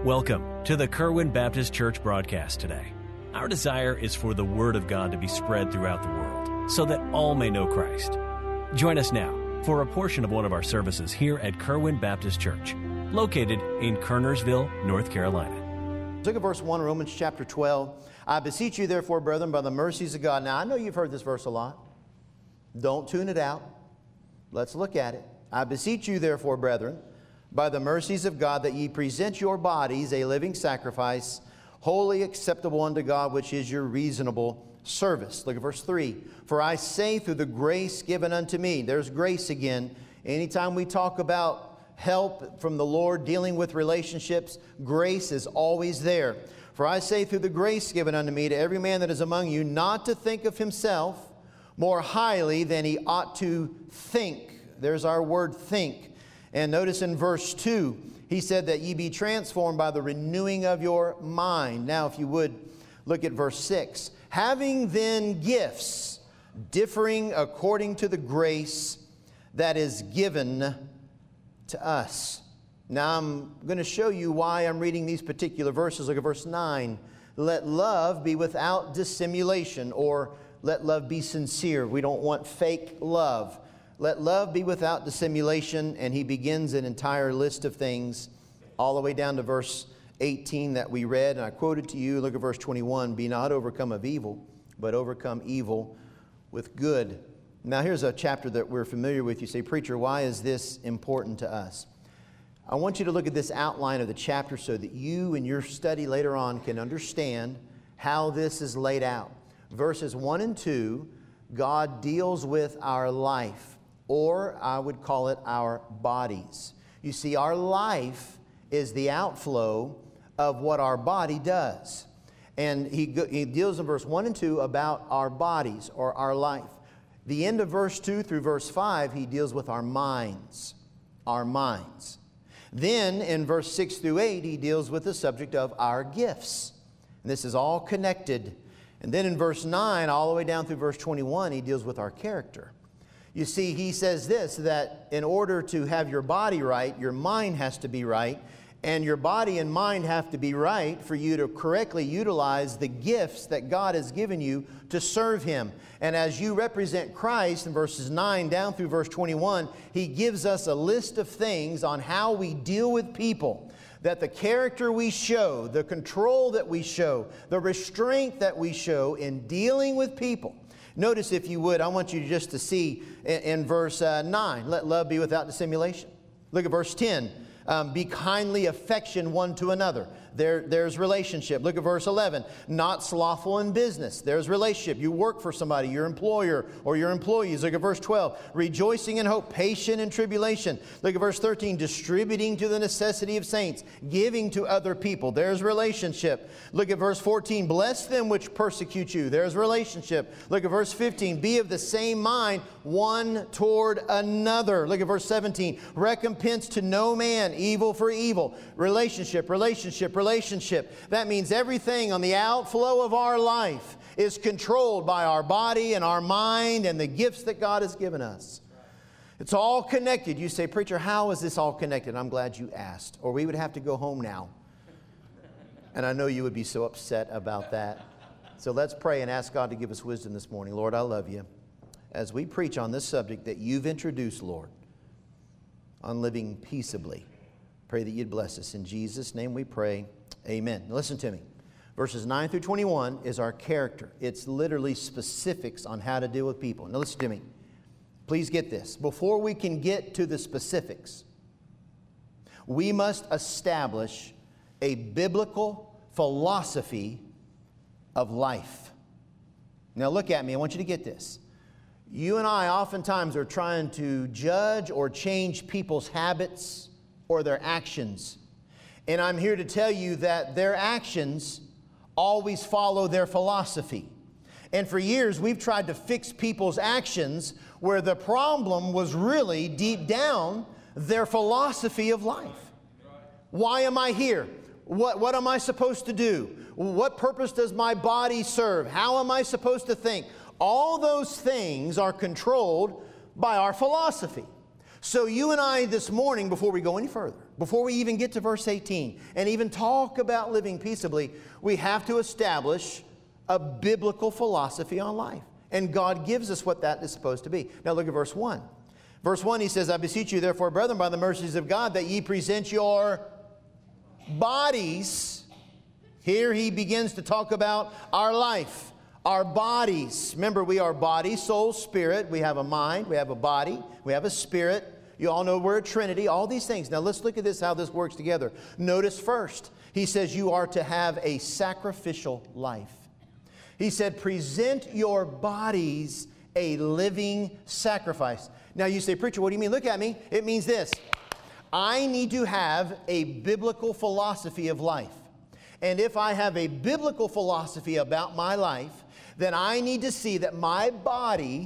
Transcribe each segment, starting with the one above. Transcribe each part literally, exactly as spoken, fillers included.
Welcome to the Kerwin Baptist Church broadcast today. Our desire is for the Word of God to be spread throughout the world so that all may know Christ. Join us now for a portion of one of our services here at Kerwin Baptist Church, located in Kernersville, North Carolina. Look at verse one, Romans chapter twelve. I beseech you, therefore, brethren, by the mercies of God. Now, I know you've heard this verse a lot. Don't tune it out. Let's look at it. I beseech you, therefore, brethren, by the mercies of God, that ye present your bodies a living sacrifice, wholly acceptable unto God, which is your reasonable service. Look at verse three. For I say through the grace given unto me. There's grace again. Anytime we talk about help from the Lord, dealing with relationships, grace is always there. For I say through the grace given unto me to every man that is among you, not to think of himself more highly than he ought to think. There's our word think. And notice in verse two, he said that ye be transformed by the renewing of your mind. Now, if you would, look at verse six. Having then gifts differing according to the grace that is given to us. Now, I'm going to show you why I'm reading these particular verses. Look at verse nine. Let love be without dissimulation, or let love be sincere. We don't want fake love. Let love be without dissimulation, and he begins an entire list of things all the way down to verse eighteen that we read, and I quoted to you. Look at verse twenty-one. Be not overcome of evil, but overcome evil with good. Now here's a chapter that we're familiar with. You say, preacher, why is this important to us? I want you to look at this outline of the chapter so that you in your study later on can understand how this is laid out. Verses one and two, God deals with our life, or I would call it our bodies. You see, our life is the outflow of what our body does. And he, he deals in verse one and two about our bodies or our life. The end of verse two through verse five, he deals with our minds. Our minds. Then in verse six through eight, he deals with the subject of our gifts. And this is all connected. And then in verse nine, all the way down through verse twenty-one, he deals with our character. You see, he says this, that in order to have your body right, your mind has to be right. And your body and mind have to be right for you to correctly utilize the gifts that God has given you to serve Him. And as you represent Christ in verses nine down through verse twenty-one, He gives us a list of things on how we deal with people. That the character we show, the control that we show, the restraint that we show in dealing with people. Notice, if you would, I want you just to see in, in verse uh, nine, let love be without dissimulation. Look at verse ten. Um, be kindly affection one to another. There, there's relationship. Look at verse eleven. Not slothful in business. There's relationship. You work for somebody, your employer or your employees. Look at verse twelve. Rejoicing in hope, patient in tribulation. Look at verse thirteen. Distributing to the necessity of saints, giving to other people. There's relationship. Look at verse fourteen. Bless them which persecute you. There's relationship. Look at verse fifteen. Be of the same mind one toward another. Look at verse seventeen. Recompense to no man evil for evil. Relationship, relationship, relationship. That means everything on the outflow of our life is controlled by our body and our mind and the gifts that God has given us. It's all connected. You say, preacher, how is this all connected? I'm glad you asked, or we would have to go home now. And I know you would be so upset about that. So let's pray and ask God to give us wisdom this morning. Lord, I love you. As we preach on this subject that you've introduced, Lord, on living peaceably, pray that you'd bless us. In Jesus' name we pray. Amen. Now listen to me. Verses nine through twenty-one is our character. It's literally specifics on how to deal with people. Now listen to me. Please get this. Before we can get to the specifics, we must establish a biblical philosophy of life. Now look at me. I want you to get this. You and I oftentimes are trying to judge or change people's habits or their actions. And I'm here to tell you that their actions always follow their philosophy. And for years, we've tried to fix people's actions where the problem was really deep down their philosophy of life. Why am I here? What, what am I supposed to do? What purpose does my body serve? How am I supposed to think? All those things are controlled by our philosophy. So you and I this morning, before we go any further, before we even get to verse eighteen, and even talk about living peaceably, we have to establish a biblical philosophy on life. And God gives us what that is supposed to be. Now look at verse one. Verse one, he says, I beseech you, therefore, brethren, by the mercies of God, that ye present your bodies. Here he begins to talk about our life. Our bodies. Remember, we are body, soul, spirit. We have a mind. We have a body. We have a spirit. You all know we're a Trinity. All these things. Now let's look at this, how this works together. Notice first, he says you are to have a sacrificial life. He said, present your bodies a living sacrifice. Now you say, preacher, what do you mean? Look at me. It means this. I need to have a biblical philosophy of life. And if I have a biblical philosophy about my life, then I need to see that my body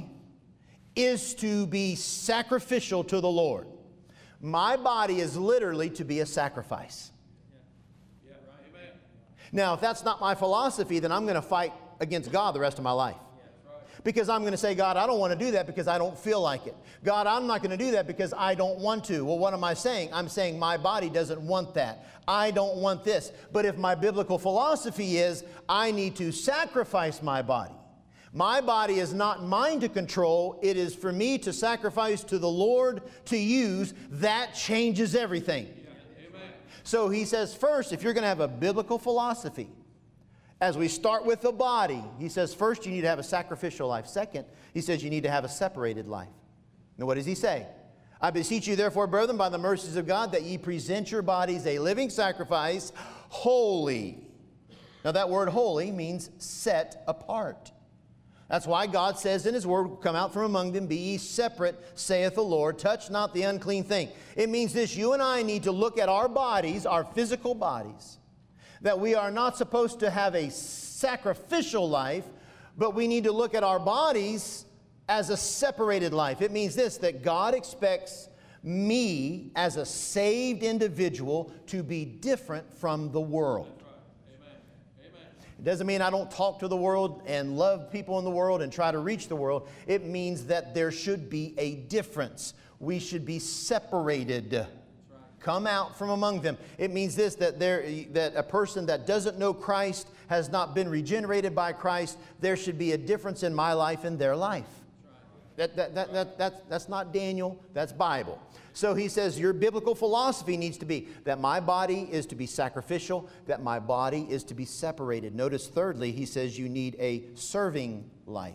is to be sacrificial to the Lord. My body is literally to be a sacrifice. Yeah. Yeah, right. Amen. Now, if that's not my philosophy, then I'm going to fight against God the rest of my life. Yeah, right. Because I'm going to say, God, I don't want to do that because I don't feel like it. God, I'm not going to do that because I don't want to. Well, what am I saying? I'm saying my body doesn't want that. I don't want this. But if my biblical philosophy is, I need to sacrifice my body. My body is not mine to control. It is for me to sacrifice to the Lord to use. That changes everything. Yeah. Amen. So he says, first, if you're going to have a biblical philosophy, as we start with the body, he says, first, you need to have a sacrificial life. Second, he says you need to have a separated life. Now, what does he say? I beseech you, therefore, brethren, by the mercies of God, that ye present your bodies a living sacrifice, holy. Now, that word holy means set apart. That's why God says in His Word, come out from among them, be ye separate, saith the Lord, touch not the unclean thing. It means this, you and I need to look at our bodies, our physical bodies, that we are not supposed to have a sacrificial life, but we need to look at our bodies as a separated life. It means this, that God expects me as a saved individual to be different from the world. It doesn't mean I don't talk to the world and love people in the world and try to reach the world. It means that there should be a difference. We should be separated. Right. Come out from among them. It means this, that there, that a person that doesn't know Christ, has not been regenerated by Christ, there should be a difference in my life and their life. That, that, that, that, that, that's not Daniel, that's Bible. So he says your biblical philosophy needs to be that my body is to be sacrificial, that my body is to be separated. Notice thirdly, he says you need a serving life.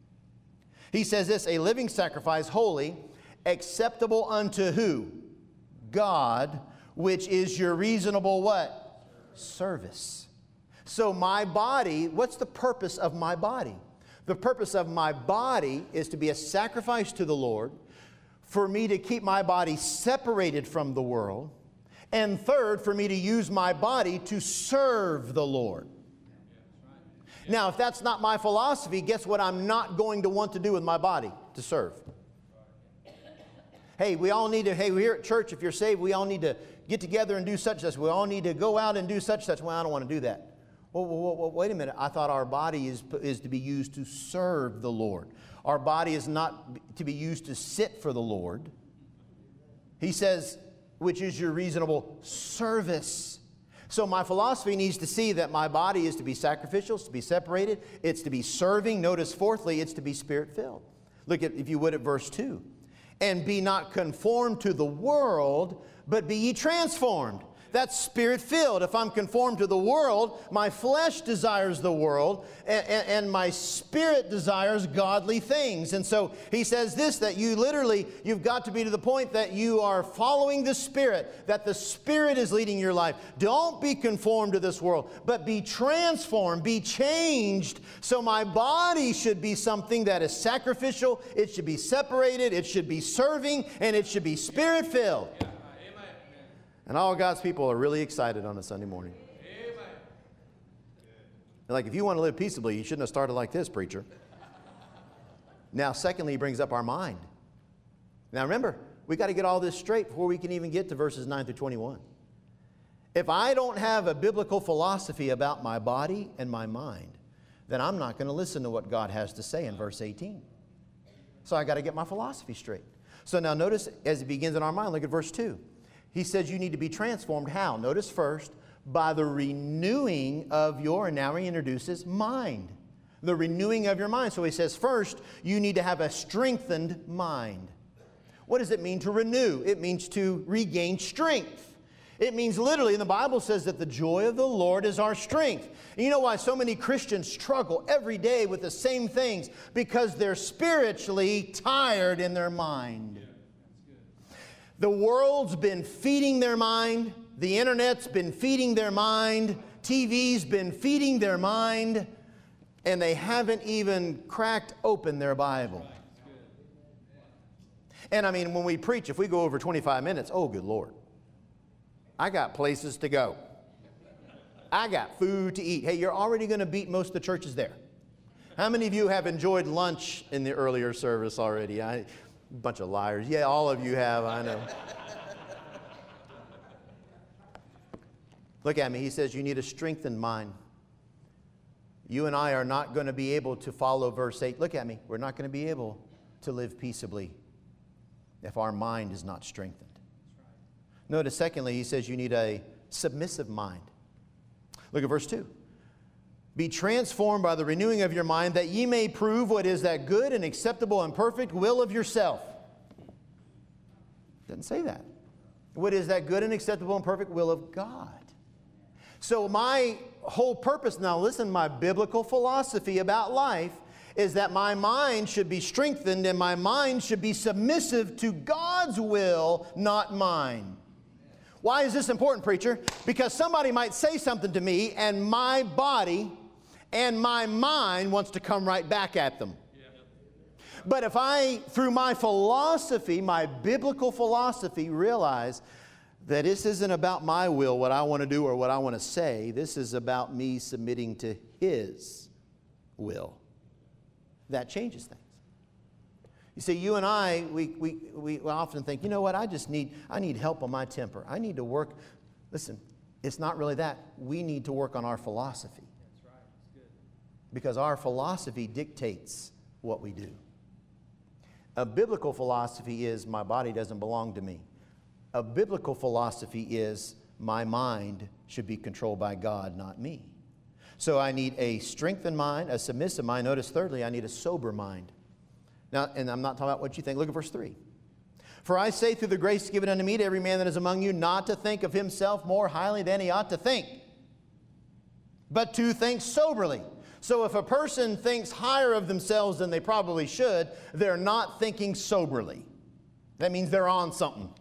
He says this, a living sacrifice, holy, acceptable unto who? God, which is your reasonable what? Service. So my body, what's the purpose of my body? The purpose of my body is to be a sacrifice to the Lord, for me to keep my body separated from the world, and third, for me to use my body to serve the Lord. Now, if that's not my philosophy, guess what I'm not going to want to do with my body? To serve. Hey, we all need to, hey, we're here at church, if you're saved, we all need to get together and do such and such. We all need to go out and do such and such. Well, I don't want to do that. Well, well, well, wait a minute. I thought our body is, is to be used to serve the Lord. Our body is not to be used to sit for the Lord. He says, which is your reasonable service. So my philosophy needs to see that my body is to be sacrificial, it's to be separated, it's to be serving. Notice fourthly, it's to be spirit-filled. Look at, if you would, at verse two. And be not conformed to the world, but be ye transformed. That's spirit-filled. If I'm conformed to the world, my flesh desires the world, and, and, and my spirit desires godly things. And so he says this, that you literally, you've got to be to the point that you are following the Spirit, that the Spirit is leading your life. Don't be conformed to this world, but be transformed, be changed. So my body should be something that is sacrificial, it should be separated, it should be serving, and it should be spirit-filled. Yeah. And all God's people are really excited on a Sunday morning. Amen. Like, if you want to live peaceably, you shouldn't have started like this, preacher. Now, secondly, he brings up our mind. Now, remember, we got to get all this straight before we can even get to verses nine through twenty-one. If I don't have a biblical philosophy about my body and my mind, then I'm not going to listen to what God has to say in verse eighteen. So I got to get my philosophy straight. So now notice as it begins in our mind, look at verse two. He says you need to be transformed. How? Notice first, by the renewing of your, and now he introduces mind. The renewing of your mind. So he says first, you need to have a strengthened mind. What does it mean to renew? It means to regain strength. It means literally, and the Bible says that the joy of the Lord is our strength. And you know why so many Christians struggle every day with the same things? Because they're spiritually tired in their mind. Yeah, that's good. The world's been feeding their mind. The internet's been feeding their mind. T V's been feeding their mind. And they haven't even cracked open their Bible. And I mean, when we preach, if we go over twenty-five minutes, oh, good Lord. I got places to go. I got food to eat. Hey, you're already going to beat most of the churches there. How many of you have enjoyed lunch in the earlier service already? I, a bunch of liars. Yeah, all of you have, I know. Look at me. He says you need a strengthened mind. You and I are not going to be able to follow verse eight. Look at me. We're not going to be able to live peaceably if our mind is not strengthened. Notice, secondly, he says you need a submissive mind. Look at verse two. Be transformed by the renewing of your mind, that ye may prove what is that good and acceptable and perfect will of yourself. Doesn't say that. What is that good and acceptable and perfect will of God? So my whole purpose, now listen, my biblical philosophy about life is that my mind should be strengthened and my mind should be submissive to God's will, not mine. Why is this important, preacher? Because somebody might say something to me and my body and my mind wants to come right back at them. But if I, through my philosophy, my biblical philosophy, realize that this isn't about my will, what I want to do or what I want to say, this is about me submitting to His will, that changes things. You see, you and I, we, we, we often think, you know what, I just need, I need help on my temper. I need to work. Listen, it's not really that. We need to work on our philosophy. That's right. That's good. Because our philosophy dictates what we do. A biblical philosophy is my body doesn't belong to me. A biblical philosophy is my mind should be controlled by God, not me. So I need a strengthened mind, a submissive mind. Notice thirdly, I need a sober mind. Now, and I'm not talking about what you think. Look at verse three. For I say through the grace given unto me to every man that is among you, not to think of himself more highly than he ought to think, but to think soberly. So if a person thinks higher of themselves than they probably should, they're not thinking soberly. That means they're on something.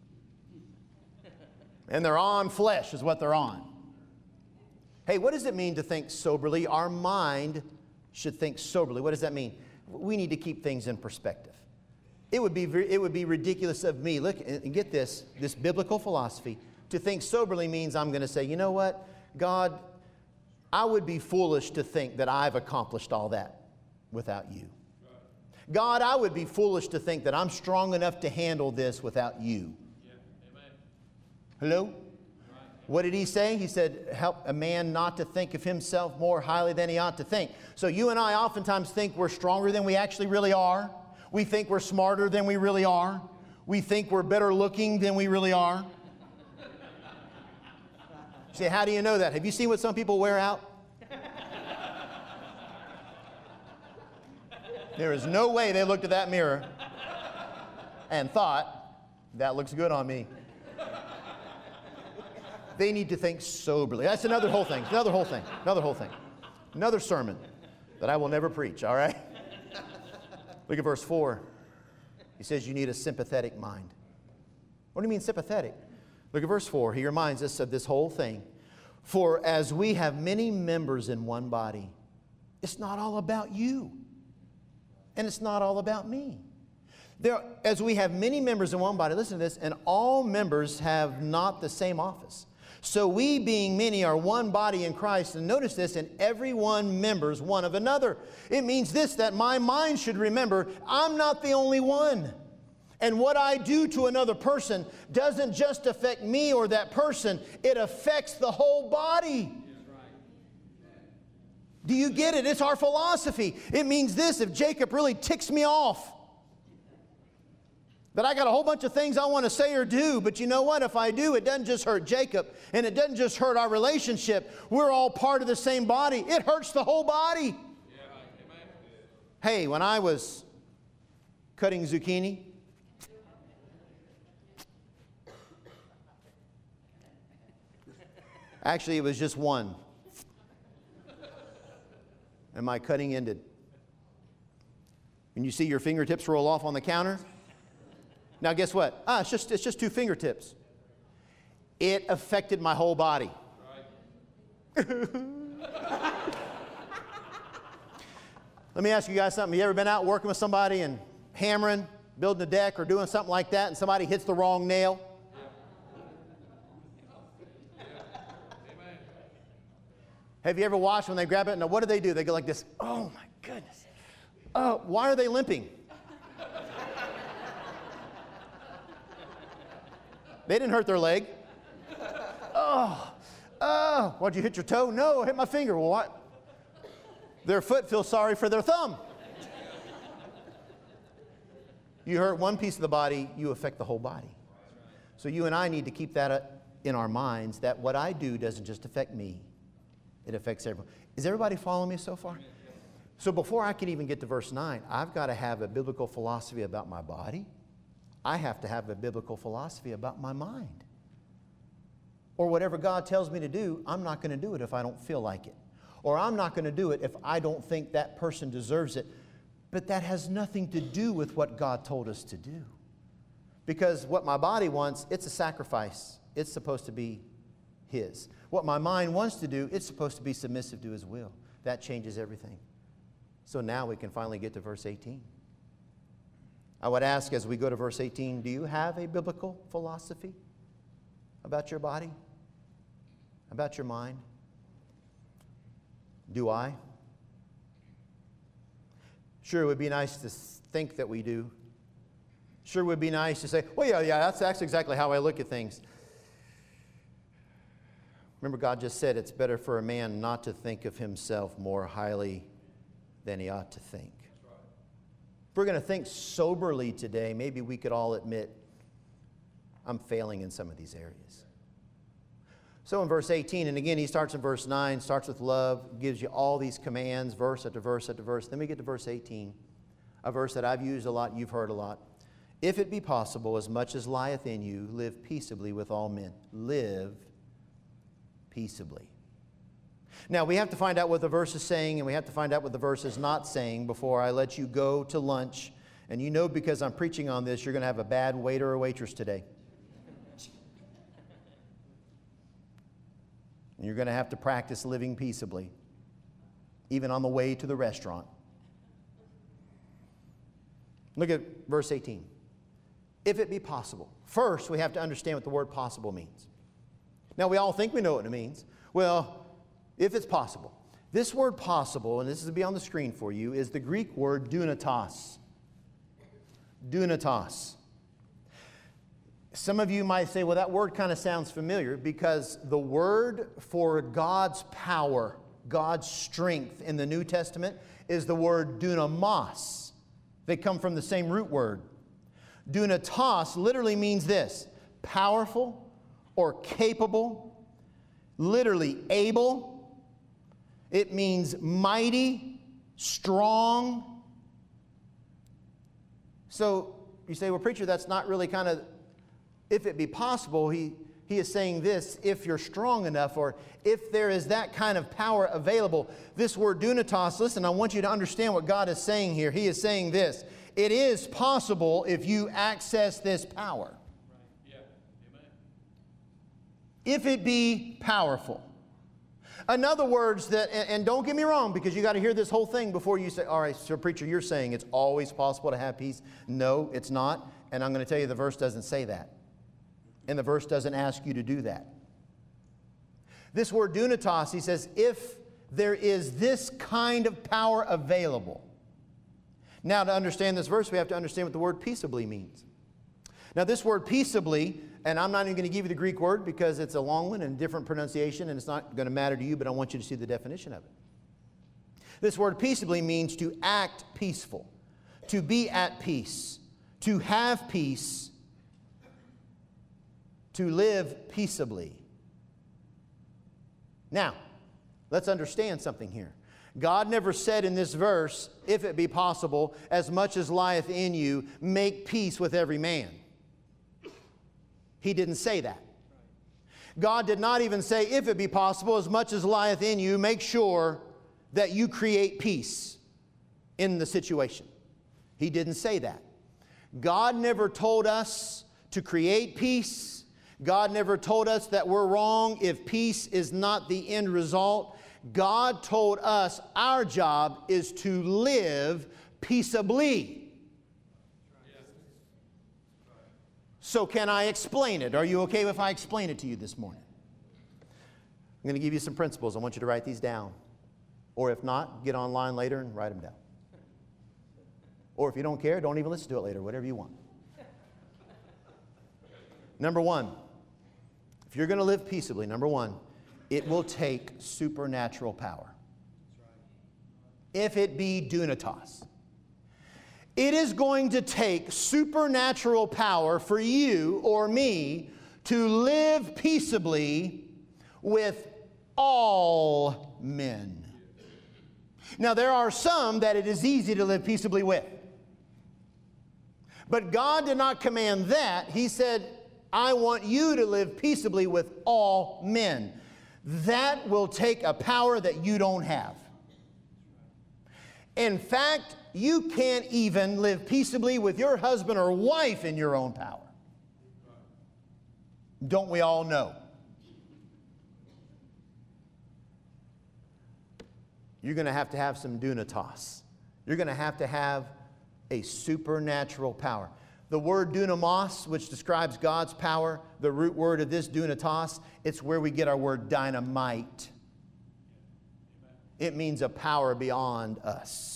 And they're on flesh is what they're on. Hey, what does it mean to think soberly? Our mind should think soberly. What does that mean? We need to keep things in perspective. It would be, it would be ridiculous of me, look, and get this, this biblical philosophy. To think soberly means I'm going to say, you know what, God, I would be foolish to think that I've accomplished all that without you. God, I would be foolish to think that I'm strong enough to handle this without you. Yeah. Amen. Hello? Right. What did he say? He said, help a man not to think of himself more highly than he ought to think. So you and I oftentimes think we're stronger than we actually really are. We think we're smarter than we really are. We think we're better looking than we really are. You say, how do you know that? Have you seen what some people wear out? There is no way they looked at that mirror and thought, that looks good on me. They need to think soberly. That's another whole thing. Another whole thing. Another whole thing. Another sermon that I will never preach, all right? Look at verse four. He says you need a sympathetic mind. What do you mean sympathetic? Look at verse four. He reminds us of this whole thing. For as we have many members in one body, it's not all about you. And it's not all about me. There, as we have many members in one body, listen to this, and all members have not the same office. So we, being many, are one body in Christ. And notice this, and every one members one of another. It means this, that my mind should remember, I'm not the only one. And what I do to another person doesn't just affect me or that person. It affects the whole body. Do you get it? It's our philosophy. It means this, if Jacob really ticks me off, That I got a whole bunch of things I want to say or do, but you know what? If I do, it doesn't just hurt Jacob, and it doesn't just hurt our relationship. We're all part of the same body. It hurts the whole body. Yeah, amen. Hey, when I was cutting zucchini, actually it was just one, and my cutting ended. When you see your fingertips roll off on the counter, now guess what? Ah, it's just, it's just two fingertips. It affected my whole body. Right. Let me ask you guys something. You ever been out working with somebody and hammering, building a deck or doing something like that, and somebody hits the wrong nail? Yeah. Yeah. Have you ever watched when they grab it? Now what do they do? They go like this. Oh my goodness. Oh, why are they limping? They didn't hurt their leg. Oh, oh, what'd you hit your toe? No, I hit my finger. Well, what? Their foot feels sorry for their thumb. You hurt one piece of the body, you affect the whole body. So you and I need to keep that in our minds, that what I do doesn't just affect me, it affects everyone. Is everybody following me so far? So before I can even get to verse nine, I've got to have a biblical philosophy about my body. I have to have a biblical philosophy about my mind. Or whatever God tells me to do, I'm not going to do it if I don't feel like it. Or I'm not going to do it if I don't think that person deserves it. But that has nothing to do with what God told us to do. Because what my body wants, it's a sacrifice. It's supposed to be His. What my mind wants to do, it's supposed to be submissive to His will. That changes everything. So now we can finally get to verse eighteen. I would ask as we go to verse eighteen, do you have a biblical philosophy about your body? About your mind? Do I? Sure, it would be nice to think that we do. Sure, it would be nice to say, well, yeah, yeah, that's, that's exactly how I look at things. Remember, God just said it's better for a man not to think of himself more highly than he ought to think. If we're going to think soberly today, maybe we could all admit I'm failing in some of these areas. So in verse eighteen, and again he starts in verse nine, starts with love, gives you all these commands, verse after verse after verse. Then we get to verse eighteen, a verse that I've used a lot, you've heard a lot. If it be possible, as much as lieth in you, live peaceably with all men. Live peaceably. Now, we have to find out what the verse is saying, and we have to find out what the verse is not saying before I let you go to lunch. And you know, because I'm preaching on this, you're going to have a bad waiter or waitress today. And you're going to have to practice living peaceably, even on the way to the restaurant. Look at verse eighteen. If it be possible. First, we have to understand what the word possible means. Now, we all think we know what it means. Well, if it's possible. This word possible, and this is to be on the screen for you, is the Greek word dunatos. Dunatos. Some of you might say, well, that word kind of sounds familiar, because the word for God's power, God's strength in the New Testament is the word dunamos. They come from the same root word. Dunatos literally means this: powerful or capable, literally able. It means mighty, strong. So you say, well, preacher, that's not really kind of, if it be possible, he, he is saying this, if you're strong enough, or if there is that kind of power available. This word dunatos, listen, I want you to understand what God is saying here. He is saying this: it is possible if you access this power. Right. Yeah. Amen. If it be powerful. In other words, that, and, and don't get me wrong, because you got to hear this whole thing before you say, all right, so preacher, you're saying it's always possible to have peace. No, it's not. And I'm going to tell you the verse doesn't say that. And the verse doesn't ask you to do that. This word dunatos, he says, if there is this kind of power available. Now, to understand this verse, we have to understand what the word peaceably means. Now, this word peaceably, and I'm not even going to give you the Greek word because it's a long one and different pronunciation, and it's not going to matter to you, but I want you to see the definition of it. This word peaceably means to act peaceful, to be at peace, to have peace, to live peaceably. Now, let's understand something here. God never said in this verse, if it be possible, as much as lieth in you, make peace with every man. He didn't say that. God did not even say, if it be possible, as much as lieth in you, make sure that you create peace in the situation. He didn't say that. God never told us to create peace. God never told us that we're wrong if peace is not the end result. God told us our job is to live peaceably. So can I explain it? Are you okay if I explain it to you this morning? I'm going to give you some principles. I want you to write these down. Or if not, get online later and write them down. Or if you don't care, don't even listen to it later, whatever you want. Number one, if you're going to live peaceably, number one, it will take supernatural power. If it be dunatos. It is going to take supernatural power for you or me to live peaceably with all men. Now, there are some that it is easy to live peaceably with. But God did not command that. He said, I want you to live peaceably with all men. That will take a power that you don't have. In fact, you can't even live peaceably with your husband or wife in your own power. Don't we all know? You're going to have to have some dunatos. You're going to have to have a supernatural power. The word dunamos, which describes God's power, the root word of this dunatos, it's where we get our word dynamite. It means a power beyond us.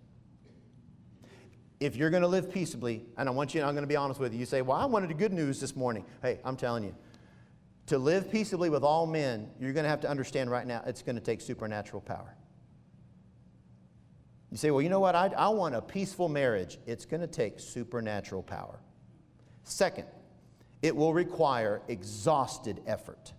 If you're going to live peaceably, and I want you, I'm going to be honest with you, you say, well, I wanted the good news this morning. Hey, I'm telling you, to live peaceably with all men, you're going to have to understand right now, it's going to take supernatural power. You say, well, you know what? I, I want a peaceful marriage. It's going to take supernatural power. Second, it will require exhausted effort.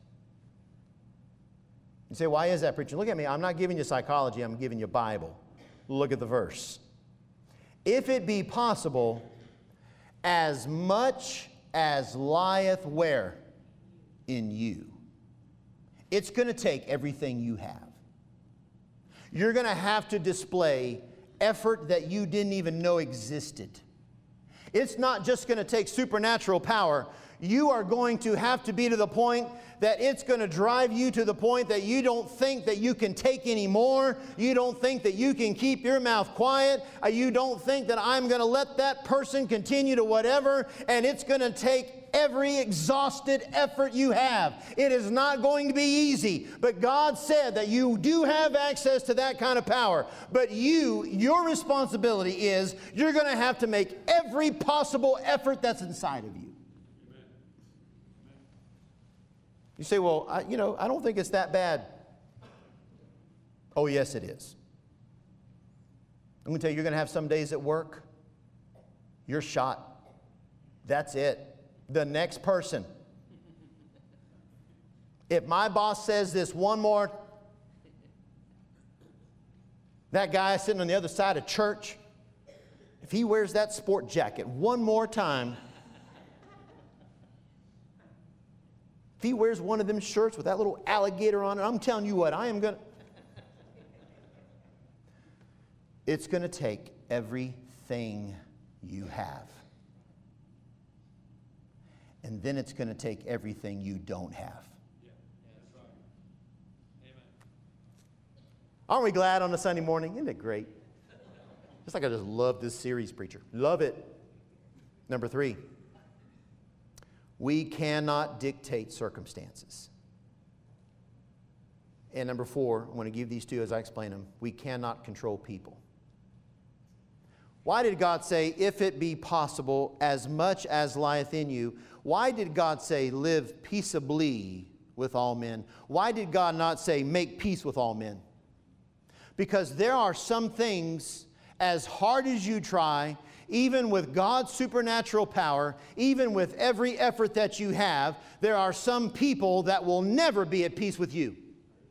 You say, why is that, preacher? Look at me. I'm not giving you psychology. I'm giving you Bible. Look at the verse. If it be possible, as much as lieth where? In you. It's going to take everything you have. You're going to have to display effort that you didn't even know existed. It's not just going to take supernatural power. You are going to have to be to the point that it's going to drive you to the point that you don't think that you can take any more. You don't think that you can keep your mouth quiet. You don't think that I'm going to let that person continue to whatever, and it's going to take every exhausted effort you have. It is not going to be easy, but God said that you do have access to that kind of power. But you, your responsibility is you're going to have to make every possible effort that's inside of you. You say, well, I, you know, I don't think it's that bad. Oh, yes, it is. I'm going to tell you, you're going to have some days at work, you're shot. That's it. The next person. If my boss says this one more, that guy sitting on the other side of church, if he wears that sport jacket one more time, if he wears one of them shirts with that little alligator on it, I'm telling you what, I am going to... It's going to take everything you have. And then it's going to take everything you don't have. Yeah, that's right. Amen. Aren't we glad on a Sunday morning? Isn't it great? Just like I just love this series, preacher. Love it. Number three. We cannot dictate circumstances. And number four, I want to give these two as I explain them. We cannot control people. Why did God say, if it be possible, as much as lieth in you? Why did God say, live peaceably with all men? Why did God not say, make peace with all men? Because there are some things, as hard as you try, even with God's supernatural power, even with every effort that you have, there are some people that will never be at peace with you.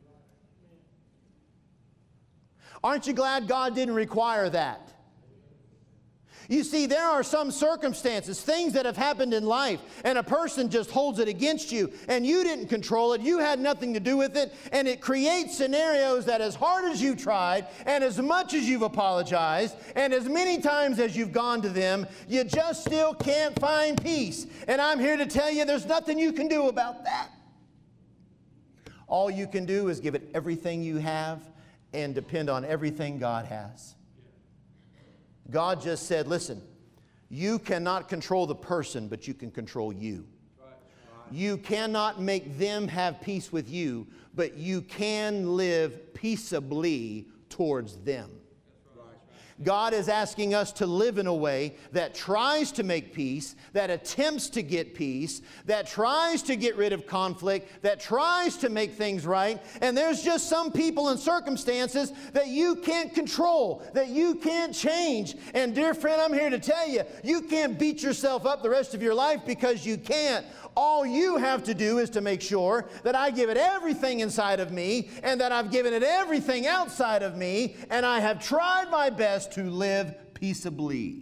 Aren't you glad God didn't require that? You see, there are some circumstances, things that have happened in life, and a person just holds it against you, and you didn't control it, you had nothing to do with it, and it creates scenarios that as hard as you've tried, and as much as you've apologized, and as many times as you've gone to them, you just still can't find peace. And I'm here to tell you there's nothing you can do about that. All you can do is give it everything you have and depend on everything God has. God just said, listen, you cannot control the person, but you can control you. You cannot make them have peace with you, but you can live peaceably towards them. God is asking us to live in a way that tries to make peace, that attempts to get peace, that tries to get rid of conflict, that tries to make things right. And there's just some people and circumstances that you can't control, that you can't change. And dear friend, I'm here to tell you, you can't beat yourself up the rest of your life because you can't. All you have to do is to make sure that I give it everything inside of me and that I've given it everything outside of me, and I have tried my best to live peaceably.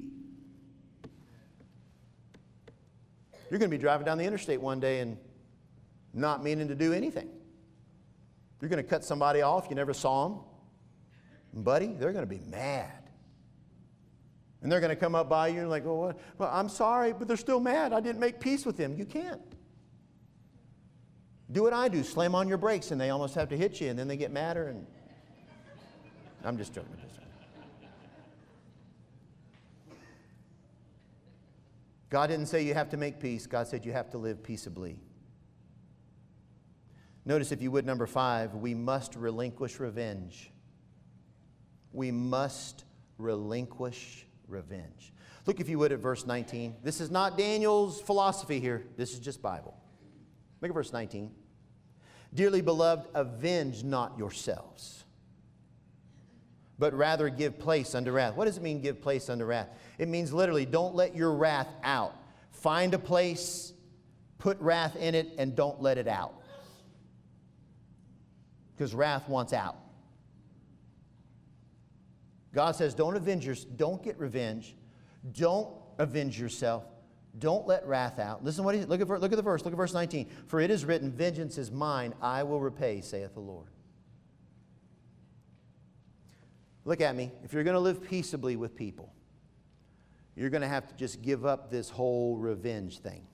You're going to be driving down the interstate one day and not meaning to do anything. You're going to cut somebody off you never saw them. And buddy, they're going to be mad. And they're going to come up by you and like, well, what? Well, I'm sorry, but they're still mad. I didn't make peace with them. You can't. Do what I do. Slam on your brakes, and they almost have to hit you, and then they get madder. And I'm just joking. I'm just joking. God didn't say you have to make peace. God said you have to live peaceably. Notice, if you would, number five, we must relinquish revenge. We must relinquish revenge. Look, if you would, at verse nineteen. This is not Daniel's philosophy here. This is just Bible. Look at verse nineteen. Dearly beloved, avenge not yourselves, but rather give place unto wrath. What does it mean, give place unto wrath? It means literally, don't let your wrath out. Find a place, put wrath in it, and don't let it out. Because wrath wants out. God says, don't avenge yourself. Don't get revenge. Don't avenge yourself. Don't let wrath out. Listen, what he, look at look at the verse. Look at verse nineteen. For it is written, "Vengeance is mine; I will repay," saith the Lord. Look at me. If you're going to live peaceably with people, you're going to have to just give up this whole revenge thing.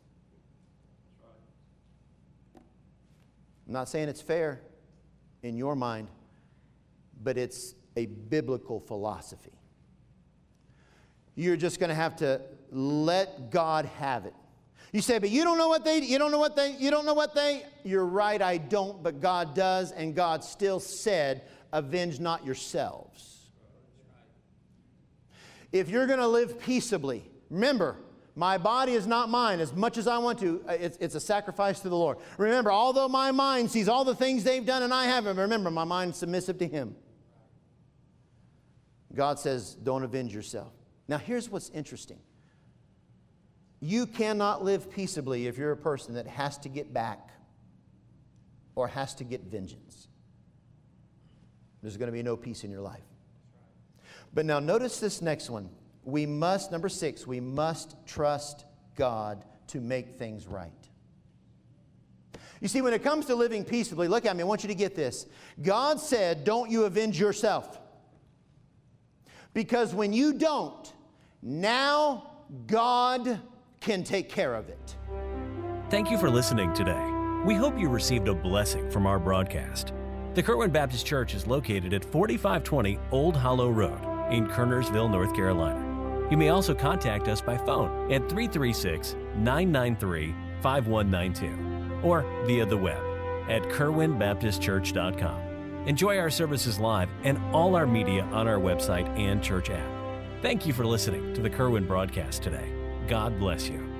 I'm not saying it's fair in your mind, but it's a biblical philosophy. You're just going to have to let God have it. You say, but you don't know what they, you don't know what they, you don't know what they, you're right, I don't, but God does, and God still said, avenge not yourselves. If you're going to live peaceably, remember, my body is not mine as much as I want to. It's, it's a sacrifice to the Lord. Remember, although my mind sees all the things they've done and I haven't, remember, my mind's submissive to Him. God says, don't avenge yourself. Now, here's what's interesting. You cannot live peaceably if you're a person that has to get back or has to get vengeance. There's going to be no peace in your life. But now notice this next one. We must, number six, we must trust God to make things right. You see, when it comes to living peaceably, look at me, I want you to get this. God said, don't you avenge yourself. Because when you don't, now God can take care of it. Thank you for listening today. We hope you received a blessing from our broadcast. The Kerwin Baptist Church is located at forty-five twenty Old Hollow Road in Kernersville, North Carolina. You may also contact us by phone at three three six, nine nine three, five one nine two or via the web at kerwin baptist church dot com. Enjoy our services live and all our media on our website and church app. Thank you for listening to the Kerwin broadcast today. God bless you.